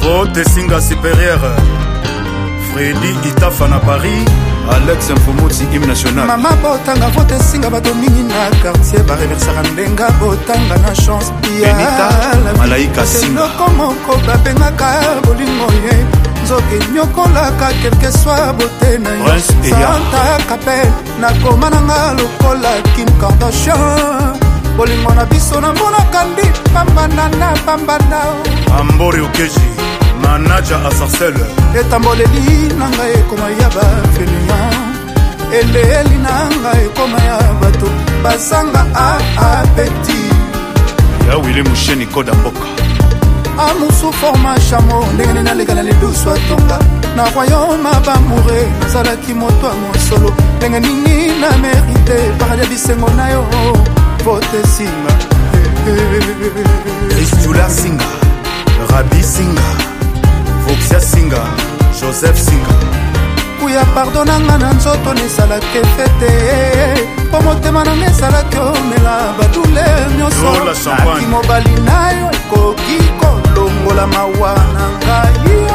Vote Singa supérieur. Freddy Itafana Paris. Alex Mfumutsi hymne national. Mama botanga vote Singa bato mingi na quartier ba reversera ndenga botanga na chance pia. Malaika Singa. Loko moko babengaka bolingo ye. Nzoke nyokolaka quelque soit beauté na yo. Santa Capel na komananga lokola Kim Kardashian. Bolingo na biso na mona kandi pambana na pambana. Ambori Okeji manager à Sarcelles. Etamboleli nanga ekoma ya ba fenian. Eleli nanga ekoma ya bato basanga a petit. Ya Willy Moucheni Koda Mboka. Amusu forma chamo ndenge na legala le douce atonga. Na royaume bamouré nazalaki moto a mosolo. Ndenge nini na mérité paradis bisengo na yo. Vote Singa. Christula Singa. Rabi Singa. Voxia Singa. Joseph Singa. Kuya pardonanga na nzoto nesalaki fete. Po motema na nesalaki omela badule nyonso. Aki mobali na yo ekoki kolongola mawa na ngai.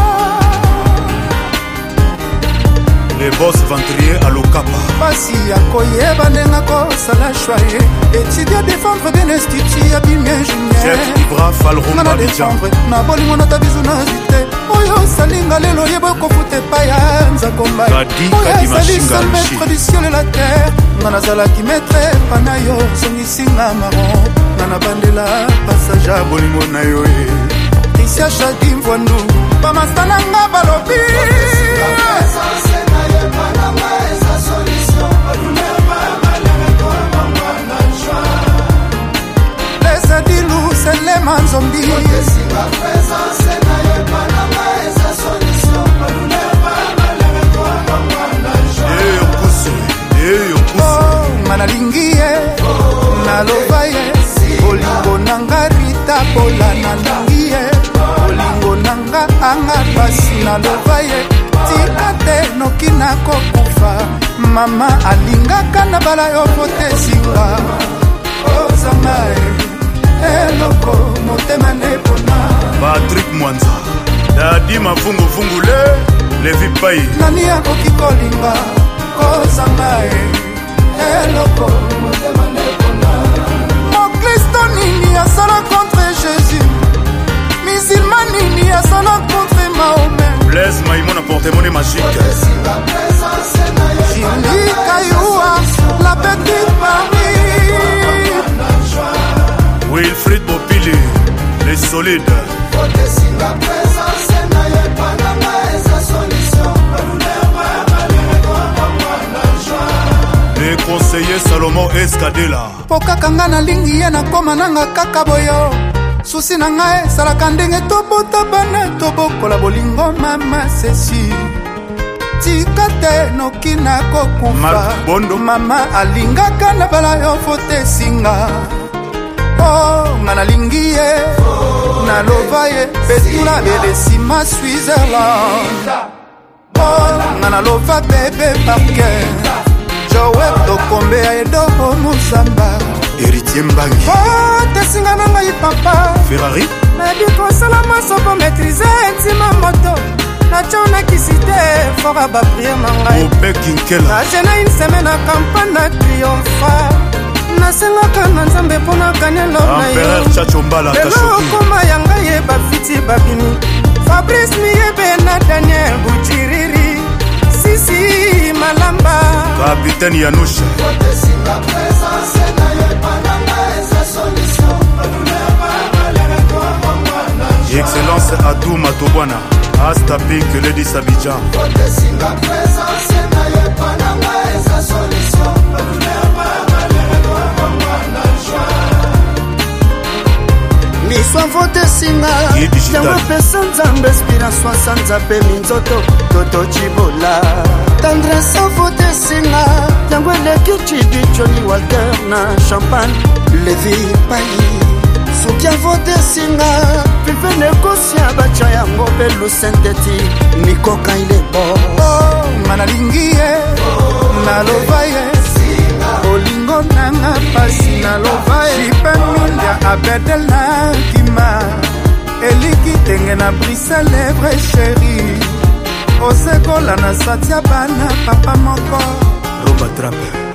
Les boss ventriers à l'Okapa. Basi ya koyeba ndenga kosala choye. Étudier défendre bien institut ya bimien junior. Chef Ibra Falroma Abidjan. Na bolingo na tabizu na zite. Oyo salinga lelo yebo kofute pa ya nzakomba. Oyo salisa maître du ciel et la terre. Ngana zalaki maître panayo songisinga marron. Ngana bandela passage ya bolingo na yo e. Isia Shadi Mvwandu. Pamasananga balobi. Les adilous, c'est les manzombi. Manalingie, nalovaye, bolingo nanga rita bola nalingie, bolingo nanga anga pasi nalovaye, tikate noki nako kufa, mama alingaka na bala yo vote Singa, ozangae, eloko motema nepona. Patrick Mwanza, Dadi Mafungu Fungule, Levi Pai. Nani akoki kolinga, ozangae, eloko motema nepona. Mon Christo nini asala contre Jésus, musulman nini asala contre Mahomet. Blaise Maïmon a porté monnaie magique. Jimmy Kayoua, la petite Marie. Wilfried Bopili, les solides. Les conseillers Salomon Escadela. Pokaka nga na lingi ye na koma nanga kaka boyo. Susi na ngai salaka ndenge tobota bana tobokola bolingo mama sesi. Tika te noki na kokufa. Mama alingaka na bala yo vote Singa. Oh, nga na lingi ye na lova ye betula bedesima Switzerland. Oh, nga na lova bebe parker. Joe Dokombe ya edobo Musamba. Héritier Mbangi. Vote Singa na ngai papa. Ferrari. Nabi kosala maso po maîtriser intima moto. Na chona kisite fora ba prière na ngai. Ope Kinkela. Na jena une semaine à campagne na triomphal. Na selaka na nzambe pona kanelo na yo. Empereur Chacho Mbala Kashoki. Lelo koma ya ngai e ba fiti ba bini. Fabrice Miyebe na Daniel Bujiriri. Sisi Malamba. Capitaine Yanouche. Excellence Adou Matobwana. Asta Pink Lady Sabidjan. Miswa vote Singa. Yango pesa nzambe inspiration sanza pe minzoto. Toto Chibola. Tendresse vote Singa. Yango eleki Chidi Johnny Walter na champagne. Levi Pai. Soukia vote Singa. Pipe negocia bacha yango belu synthétique. Miko kaile bo. Oh, manalingie. Nalovaye. Olingo nanga pasi nalovaye. Shipe minda abedel na kima. Eliki tenga. ndenge na brise lèvre chéri osekola na satia bana papa moko Roba Trappe